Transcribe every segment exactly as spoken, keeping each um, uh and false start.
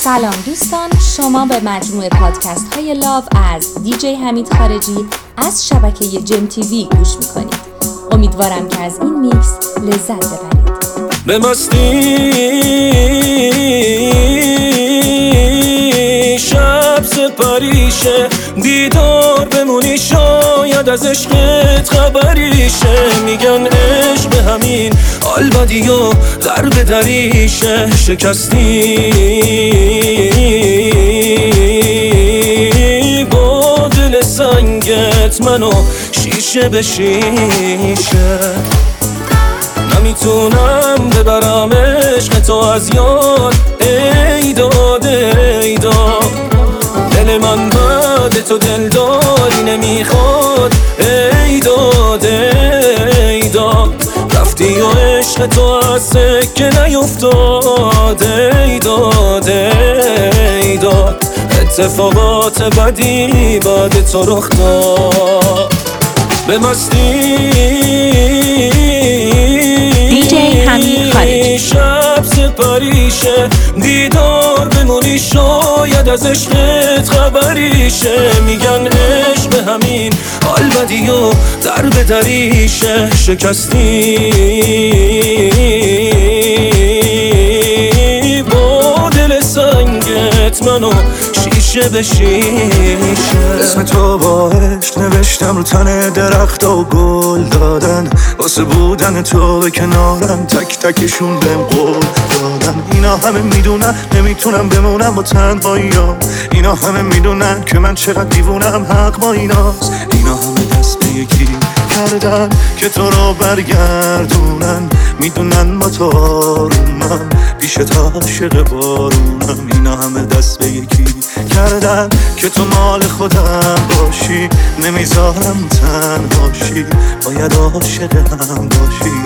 سلام دوستان، شما به مجموعه پادکست های لاو از دیجی حمید خارجی از شبکه جم تیوی گوش میکنید. امیدوارم که از این میکس لذت ببرید. به مستی شب سپریشه، دیدار بمونی شاید از عشقت خبریشه. میگن عشق به همین حال بدی و غرب دریشه. شکستی با دل سنگت منو شیشه به شیشه. نمیتونم ببرم عشق تو از یاد، ای داد ای داد. دل من بعد تو دلداری نمیخواد، ای داد ای داد. رفتی و عشق تو از سکه نیفتاد، ای داد ای داد. اتفاقات بدی بعد تو رخ داد. به مستی دیجی حمید خارجی. شب سپریشه، دیدار بمونی شاید از عشقت خبریشه. میگن عشق به همین حال بدی و در به دریشه. شکستی با دل سنگت منو شیشه به شیشه. اسم تو با عشق نوشتم رو تن درخت و گل دادن، واسه بودن تو به کنارم تک تکشون بهم قول دادن. اینا همه میدونن نمیتونم بمونم با تنهاییام، اینا همه میدونن که من چقدر دیوونم، حق با ایناست. اینا همه دست به یکی کردن که تو رو برگردونن، میدونن با تو آرومم پیش تا عاشق بارونم. اینا همه دست به یکی کردن که تو مال خودم باشی، نمیذارم تنهاشی، باید عاشق هم باشی.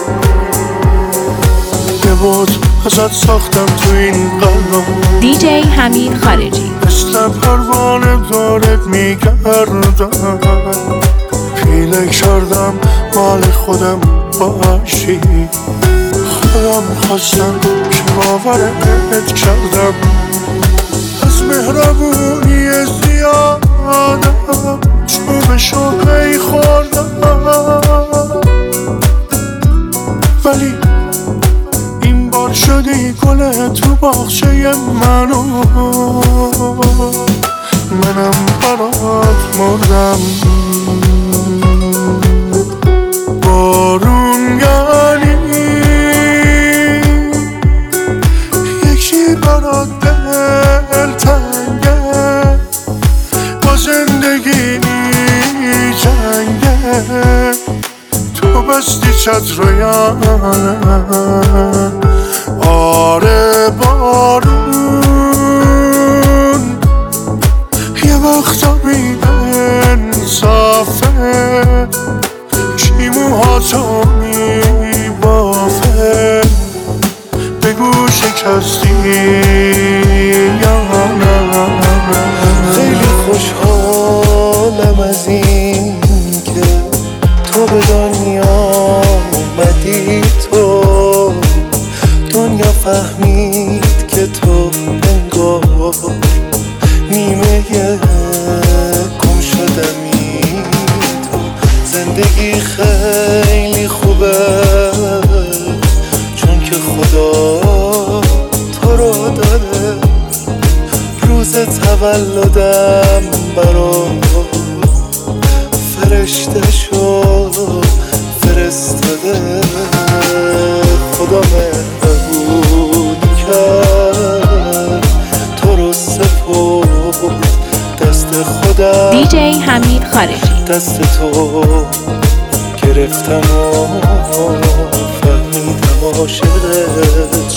یه بود ازت ساختم تو این قلب، دیجی حمید خارجی. مثل پروانه دارت میگردم، پیله کردم مال خودم باشی. خودم خواستم که باورت کردم، از مهربونی زیادم چوب شوقی خوردم. ولی این بار شدی گل تو باغچه منو، منم برات مردم. بارون یعنی یکی برات دل تنگه، با زندگی جنگه. تو بستی چتریانه، آره بارون یه وقتا بی انصافه، کی موهاتو میبافه. بگو شکستی یا نه. خیلی خوشحالم از این که تو به دنیا اومدی، تو دنیا فهمید که تو انگار نیمه گم شدمی. تو زندگی خیلی خوبه چون که خدا تو رو داره. روز تولدم برام فرشته شو فرستاده. خدا مهربون کرد تو رو سپرد دست خودم. دیجی حمید خارجی. دست تو گرفتم و فهمیدم عاشقت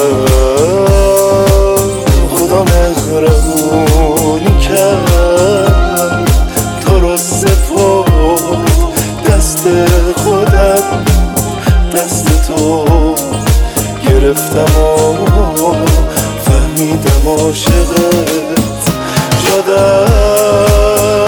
شدم. خدا مهربونی کرد تو رو سپرد دست خودم. دست تو گرفتم و فهمیدم عاشقت شدم.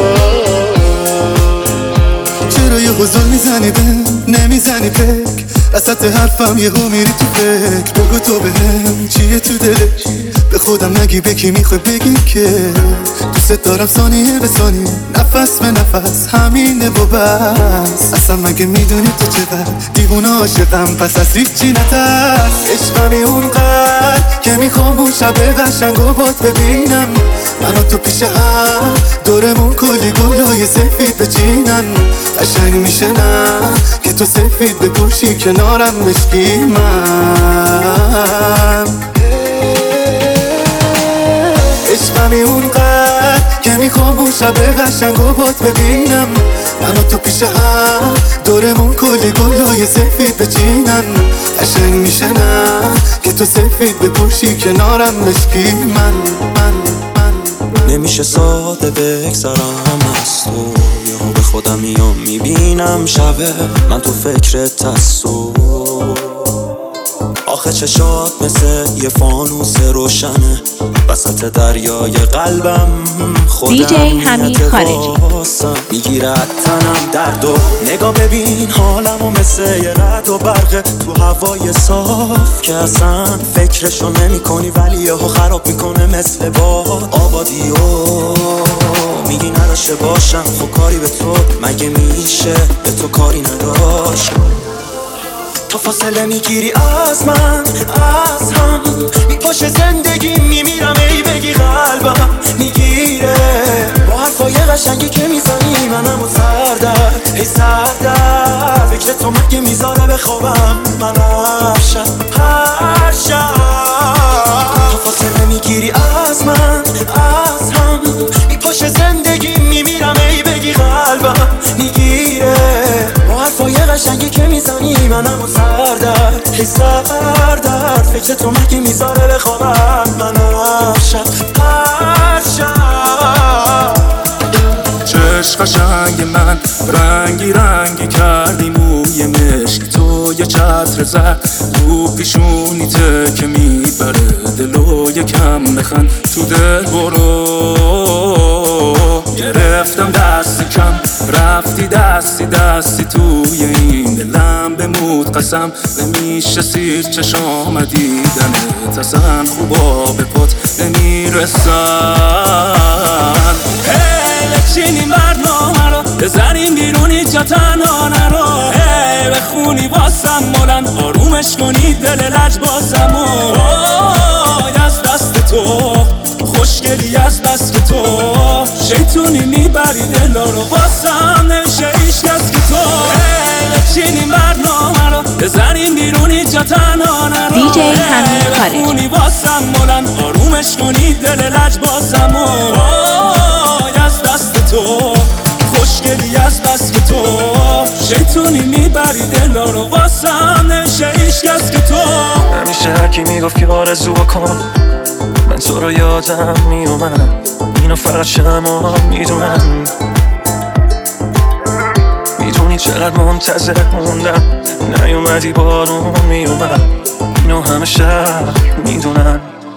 چرا یه حضور میزنی به نمیزنی پک وسط حرفم یهو میری تو فکر. بگو تو بهم چیه تو دلش، به خودم نگی به کی میخوای بگی که دوست دارم ثانیه به ثانیه نفس به نفس همینه و بس. اصلا مگه میدونی تو چقدر دیوونه عاشقم پس از هیچی نترس. عشقمی اونقدر که میخوام اون شب قشنگ و باد ببینم منو تو پیش هم دورمون کلی گلای سفید بچینن. قشنگ میشه نه که تو سفید بپوشی کنارم مشکی من. عشقمی اونقدر که میخوام اون شب قشنگ و باد ببینم منو تو پیش هم دورمون کلی گلای سفید بچینن. قشنگ میشه نه که تو سفید بپوشی کنارم مشکی من من من. نمیشه ساده بگذرم از تو، یهو به خودم میام میبینم شبه من تو فکرت هستو. آخه چشات مثل یه فانوس روشنه وسط دریای قلبم. خودم دیجی حمید خارجی میگیره تنم درد و نگاه ببین حالمو مثل یه رد و برقه تو هوای صاف که اصلا فکرشو نمی کنی ولی یهو خراب میکنه مثل باد آبادیو. میگی نداشته باشم خب کاری به تو مگه میشه به تو کاری نداشت. تو فاصله میگیری از من از هم میپاشه زندگی میمیرم ای بگی قلبم میگیره با حرفای قشنگی که میزنی منمو سردر ای سردر. فکر تو مگه میذاره بخوابم من هر شب هر شب. تو فاصله میگیری از من از هم میپاشه زندگی میمیرم ای بگی قلبم میگیره با حرفای قشنگی که میزنی منمو سردر ای سردر. فکر تو مگه میذاره بخوابم من هر شب هر شب. چشم قشنگ من رنگی رنگی کردی موی مشک تو یه چتر زد رو پیشونیته که میبره دلو یکم بخند تو دل برو. گرفتم دست کم رفتی دستی دستی توی این دلم بمود قسم نمیشه سیر چشام دیدنت اصلا خوبا به پات نمیرسن. بچینیم برنامه رو بزنیم بیرونی جا تنها نرو. هی بخونی واسم مولن آرومش کنی دل لج بازم و از دست تو خوشگلی از بس که تو شیطونی میبری دلا رو واسم نمیشه ایش کس که تو. هی بچینیم برنامه رو بزنیم بیرونی جا تنها نرو. دیجی حمید خارجی بخونی واسم مولن آرومش کنی دل لج بازم و تو خوشگلی از بس که تو شیطونی میبری دلا رو واسم نمیشه ایش کس که تو. همیشه هرکی میگفت که آرزو کن من تو رو یادم میومد اینو فقط شما میدونم. میدونی چقدر منتظر موندم نیومدی بارون میومد اینو همه شهر میدونن.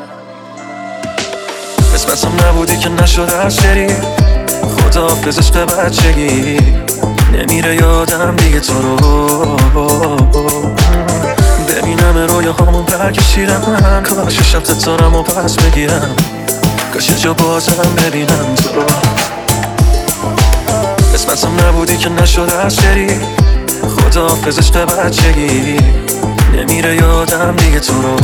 قسمتم نبودی که نشد از شری خداحافظ عشق بچگی نمیره یادم دیگه تو رو. ببینم رویاهامون برکشیدم کاش شب ستارم و پس بگیرم کاش جا بازم ببینم تو رو. قسمتم نبودی که نشد از شری خداحافظ عشق بچگی نمیره یادم دیگه تو رو.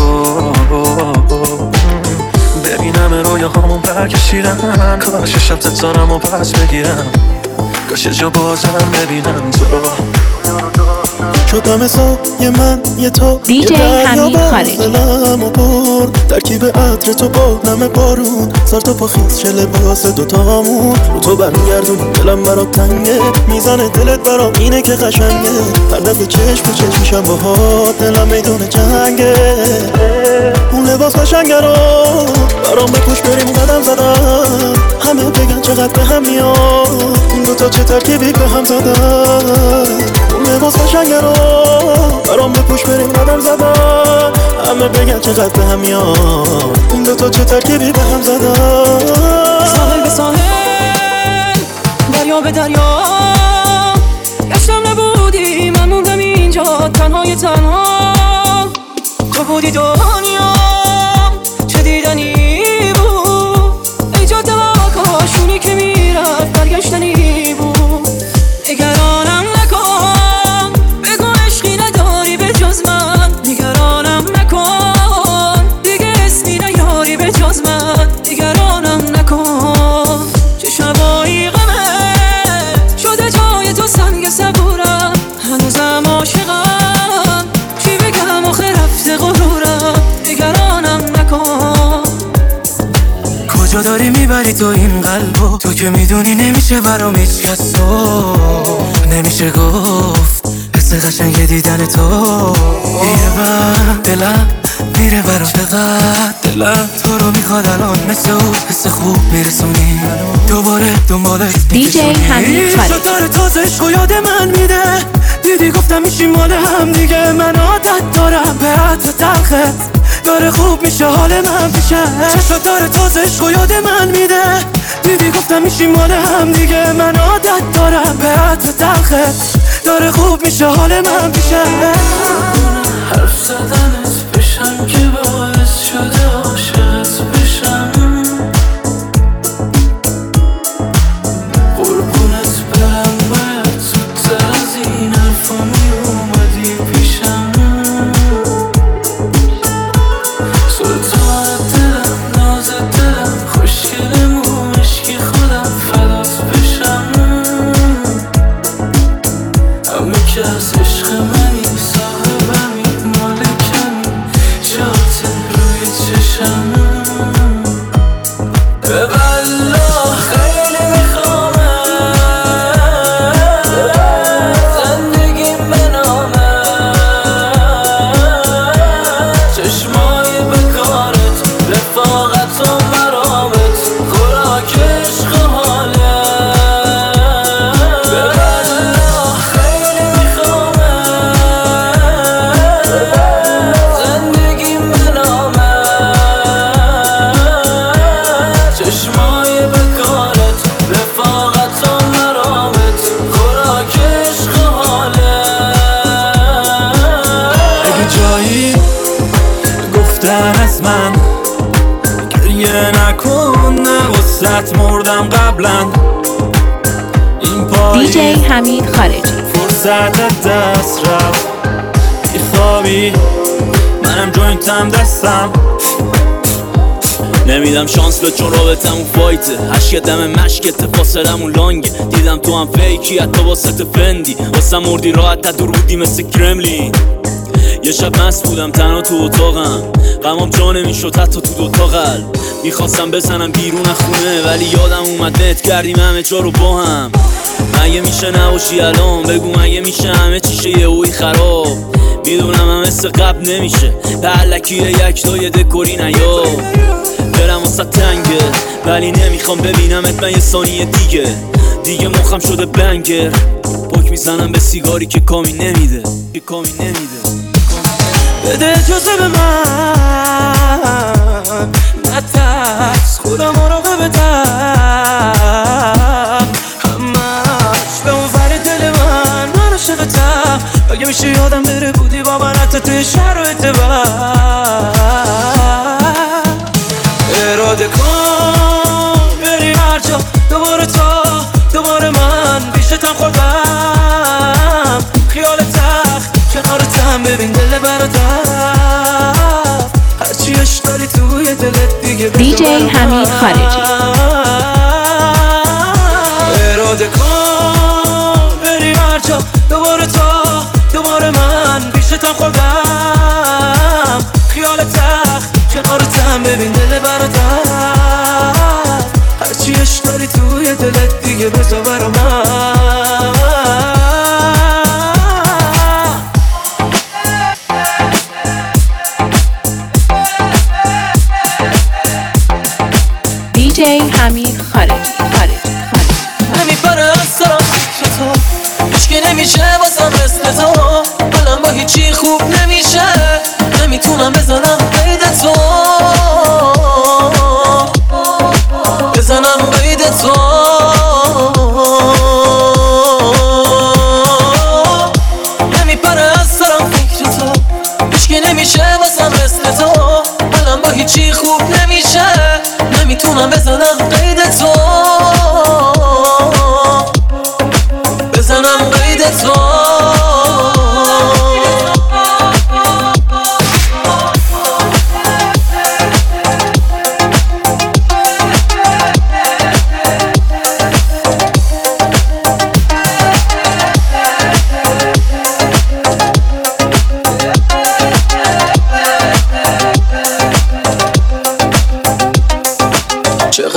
ببینم رویاهامون برکشیدم کاش شب ستارم و پس بگیرم کاش جا بازم ببینم تو رو. شدم سایه من یه تو دیجی حمید خارجی دلمو برد ترکیب عطر تو با نم بارون سر تا پا خیز چه لباس دوتامون رو تو برمیگردون دلم برات تنگه میزنه دلت برام اینه که قشنگه هر دفعه چشم تو چشم میشم باهات دلم میدونه جنگه اون لباس قشنگه رو برام بپوش بریم قدم زدم همه بگن چقدر به هم میاد این دوتا چه ترکیبی به هم زدن اون لباس قشنگه رو برام بپوش بریم قدم زدن همه بگن چقدر به هم میاد این دوتا چه ترکیبی به هم زدن. ساحل به ساحل دریا به دریا گشتم نبودی من موندم اینجا تنهای تنها تو بودی دنیا چه دیدنی کجا داری میبری تو این قلبو؟ تو که میدونی نمیشه برام هیچ کس تو نمیشه گفت حس قشنگ دیدن تو. یه بر دلم میره برام، چقدر دلم تو رو میخواد الان، مثل اون حس خوب میرسونی دوباره دنبالت دیجی حمید خالجی. شطار تازه عشقو یاد من میده، دیدی گفتم میشیم مال هم دیگه. من عادت دارم به عطر تلخت، داره خوب میشه حال من پیشه. چشات داره تازه عشقو یاد من میده، دیدی گفتم میشیم مال هم دیگه. من عادت دارم به عطر تلخت، داره خوب میشه حال من پیشه. حرف زدنت بشم که باعث شده عاشقت بشم، قربونت برم باید زودتر از این حرفا می اومدی پیشم. سلطان دلم، ناز دلم، خوشگلمون، عشقی خودم فدات بشم. همه که از عشق منی، صاحبمی، مالکمی، جات روی چشم. به والله خیلی میخوامت، زندگیم به نامت، چشمای بکارت، رفاقت و مرامت، خوراک عشق و حالت. به والله خیلی میخوامت، زندگیم به نامت، چشمای بکارت، رفاقت و مرامت، خوراک عشق و حالت. اگه جایی گفتن از من گریه نکن، نه وسط مردم قبلا. این دیجی پایی حمید خالجی. فرصت دست رفت، بیخوابی منم جوینتم دستم. نمیدم شانس به چون رابطمون فایته، عشق دم مشکت فاصلمون لانگه. دیدم تو هم فیکی حتی واسه فندی، واسه مردی راحت تا درودی مثل کرملین. یه شب مست بودم تنها تو اتاقم، غمام جا نمیشد حتی تو دوتا قلب. میخواستم بزنم بیرون از خونه ولی یادم اومد نت کردیم همه جا رو با هم. مگه میشه نباشی الان؟ بگو مگه میشه همه چیشه یه اوی خراب؟ میدونم هم مثل قبل نمیشه، به علکیه یک دای دکوری نیا. دلم واسه تنگه ولی نمیخوام ببینمت من یه ثانیه دیگه. دیگه مخم شده بنگر، پاک میزنم به سیگاری که کامی نمیده، که کامی نمیده. بده اجازه به من نترس، خودم مراقبتم، همش به اون ور دل من، من عاشقتم. اگه میشه یادم بره بودی با من حتی توی شرایط بد. اراده کن بری هر جا، دوباره تا دوباره من پیشتم خوردم. خیال تخت کنارتم، ببین دل برادر، هرچی عشق داری توی دلت دیگه دیجی حمید خالجی. اراده کن بری هر جا، دوباره تا دوباره من پیشتم خوردم. خیال تخت کنارتم، ببین دل برادر، هرچی عشق داری توی دلت دیگه بذار برا من. دیجی حمید خالجی. خالجی نمیپره از سرم فکر تو، هیچکی نمیشه واسم مثل تو. حالم با هیچی خوب نمیشه، نمیتونم بزنم قید تو، بزنم قید تو. نمیپره از سرم فکر تو، هیچکی نمیشه واسم مثل تو. حالم با هیچی خوب نمیشه، نمیتونم بزنم قید تو، بزنم قید تو.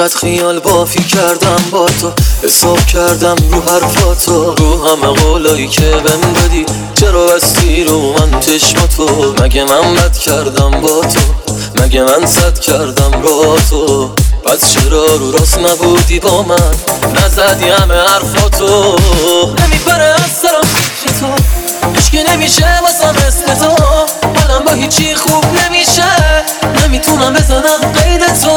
چقدر خیال بافی کردم با تو، حساب کردم رو حرفاتو، رو همه قولایی که بهم دادی. چرا بستی رو من چشماتو؟ مگه من بد کردم با تو؟ مگه من صد کردم با تو؟ پس چرا رو راست نبودی با من؟ نزدی همه حرفاتو. نمیبره از سرم فکر تو، عشق نمیشه واسم مثل تو. حالم با هیچی خوب نمیشه، نمیتونم بزنم قید تو،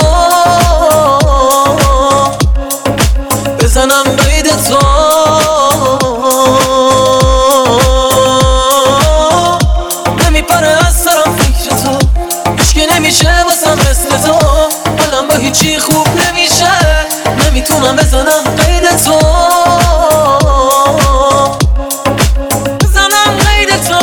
بزنم قید تو. نمیبره از سرم فکر تو، عشق نمیشه واسم مثل تو. حالم با هیچی خوب نمیشه، نمیتونم بزنم قید تو، بزنم قید تو.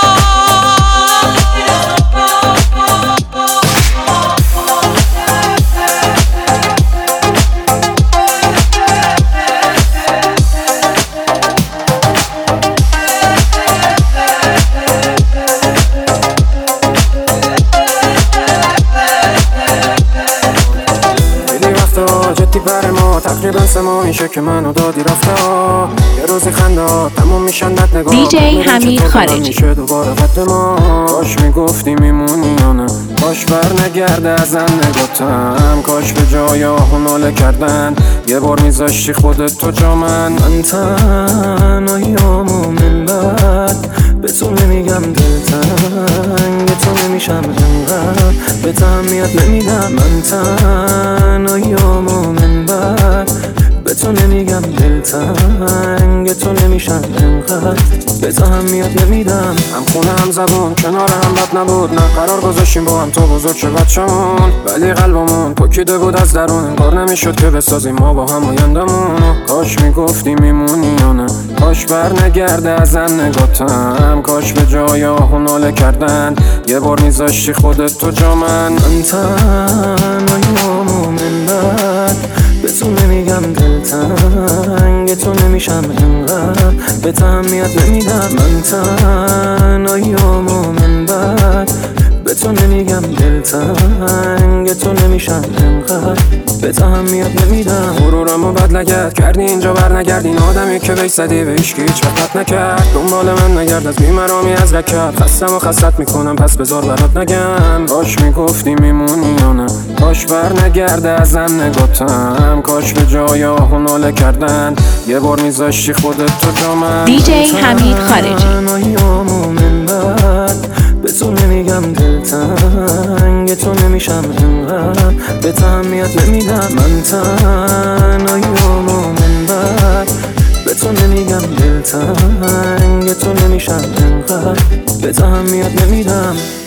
تقریبا سه ماه میشه که منو دادی رفته ها. یه روزی خنده تموم میشن بد نگاه. دی جی حمید خارجی میشه دوباره قد ما. کاش میگفتی میمونی یا نه، کاش بر نگرده ازم نگاتم. کاش به جای آهوناله کردن یه بار میذاشتی خودت تو جا من. من تنهاییامو من بد به تو نمیگم دلتنگ تو نمیشم انقدر به تهمیت نمیدم. من تنهاییامو من بد به تو نمیگم دلتنگ تو نمیشم انقدر به تهمیت نمیدم. هم خونه هم زبون کنار هم بد نبود، نه قرار گذاشتیم با هم تو بزرگ شه بچمون. ولی قلبمون پکیده بود از درون، انگار نمیشد که بسازیم ما با هم آیندمون. کاش میگفتی میمونی یا نه، کاش بر نگرده ازم نگاتم. کاش به جای آهوناله کردن یه بار میذاشتی خودت تو جا من. من تنهاییامو من بد به تو نمیگم دلتنگ تو نمیشم انقدر به تهمیت نمیدم. من تنهاییامو من بد به تو نمیگم دلتنگ تو نمیشم انقدر به تهمیت نمیدم. غرورمو بد لگد کردی اینجا بر نگردین، آدمی که بهش زدی به هیچ هیچ وقت نکرد. دنبال من نگرد از بیمرامی از رکت، خستم و خستت میکنم پس بذار برات نگم. کاش میگفتی میمونی یا نه، کاش بر نگرده ازم نگاتم. کاش به جای آهوناله کردن یه بار میذاشتی خودت تو جا من. دی جی حمید خارجی. به تو نمیگم دلتنگ تو نمیشم انقدر به تهمیت نمیدم. من تنهاییامو من بد به تو نمیگم دلتنگ تو نمیشم انقدر به تهمیت نمیدم.